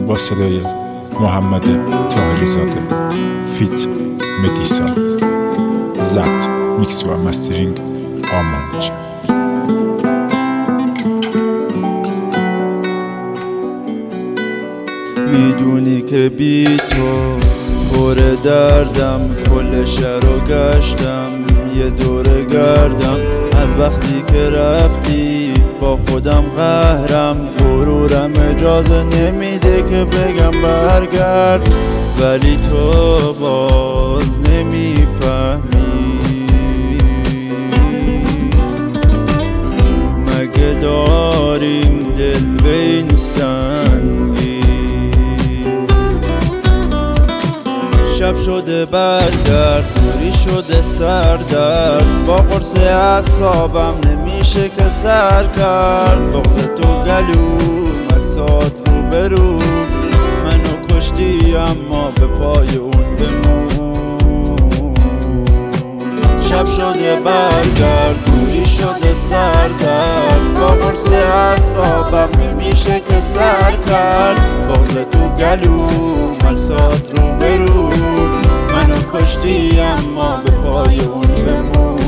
با صدای محمد طاهری زاده فیت مدیسا، ضبط میکس و مسترینگ آمانچ. میدونی که بی تو پر دردم، کل شهر رو گشتم یه دور گردم. از وقتی که رفتی با خودم قهرم، غرورم اجازه نمیده که بگم برگرد، ولی تو باز نمیفهمی. مگه داریم دل بین سنگی؟ شب شده برگرد، دوری شده سردرد، با قرص اعصابم نمیشه که سر کرد. بغض تو گلو مکسات رو برو، منو کشتی اما به پای اون بمون. شب شده برگرد، دوری شده سردرد، با قرص اعصابم نمیشه که سر کرد. بغض تو گلو مکسات رو برو، منو کشتی اما به پای اون بمون.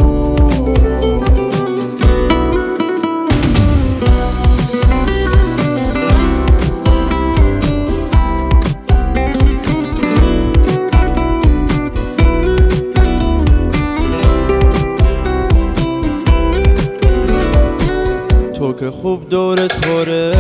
تو که خوب دورت خوره،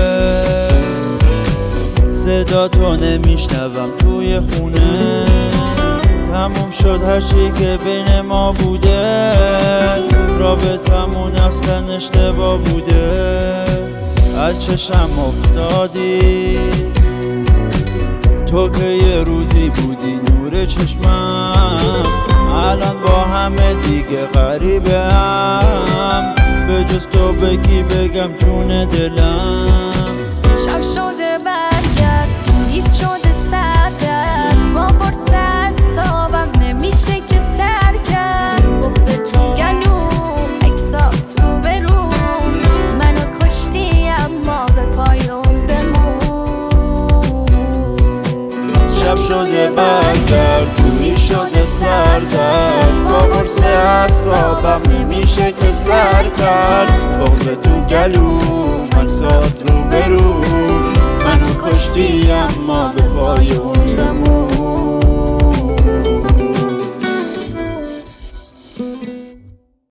صدا تو نمیشنوم توی خونه. تموم شد هرچی که بین ما بوده، رابطمون اصلا اشتباه بوده. از چشم افتادی تو که یه روزی بودی نور چشمم، الان با همه دیگه غریبه هم. به جز تو بگی بگم جون دلم. شب شده برگرد، دوریت شده سردرد، با قرص اعصابم نمیشه که سر کرد. بغض تو گلو عکسات رو برو، منو کشتی اما به پای اون بمون. شب شده برگرد، دوری شده سردرد، با قرص اعصابم نمیشه که سر کرد. بغض تو گلو مکسات رو برو، منو کشتی اما به پای اون بمون.